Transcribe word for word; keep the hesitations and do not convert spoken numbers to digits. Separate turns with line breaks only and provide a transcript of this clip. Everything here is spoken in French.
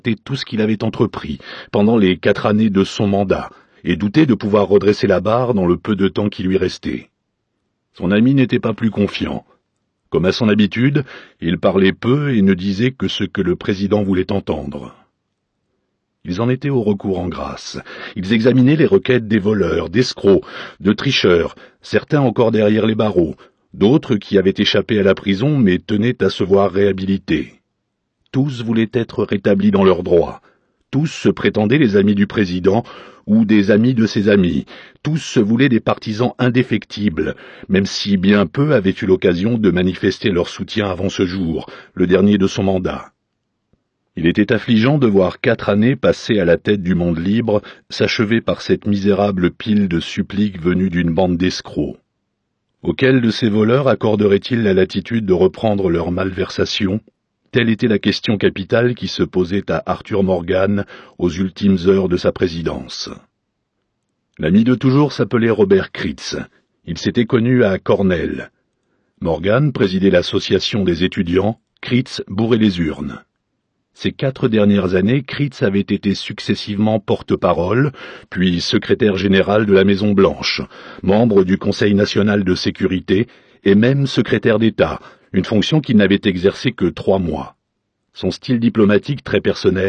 tout ce qu'il avait entrepris pendant les quatre années de son mandat et doutait de pouvoir redresser la barre dans le peu de temps qui lui restait. Son ami n'était pas plus confiant. Comme à son habitude, il parlait peu et ne disait que ce que le président voulait entendre. Ils en étaient au recours en grâce. Ils examinaient les requêtes des voleurs, d'escrocs, de tricheurs, certains encore derrière les barreaux, d'autres qui avaient échappé à la prison mais tenaient à se voir réhabilités. Tous voulaient être rétablis dans leurs droits. Tous se prétendaient les amis du président ou des amis de ses amis. Tous se voulaient des partisans indéfectibles, même si bien peu avaient eu l'occasion de manifester leur soutien avant ce jour, le dernier de son mandat. Il était affligeant de voir quatre années passées à la tête du monde libre s'achever par cette misérable pile de suppliques venues d'une bande d'escrocs. Auquel de ces voleurs accorderait-il la latitude de reprendre leur malversation ? Telle était la question capitale qui se posait à Arthur Morgan aux ultimes heures de sa présidence. L'ami de toujours s'appelait Robert Kritz. Il s'était connu à Cornell. Morgan présidait l'association des étudiants, Kritz bourrait les urnes. Ces quatre dernières années, Kritz avait été successivement porte-parole, puis secrétaire général de la Maison-Blanche, membre du Conseil national de sécurité et même secrétaire d'État, une fonction qu'il n'avait exercée que trois mois. Son style diplomatique très personnel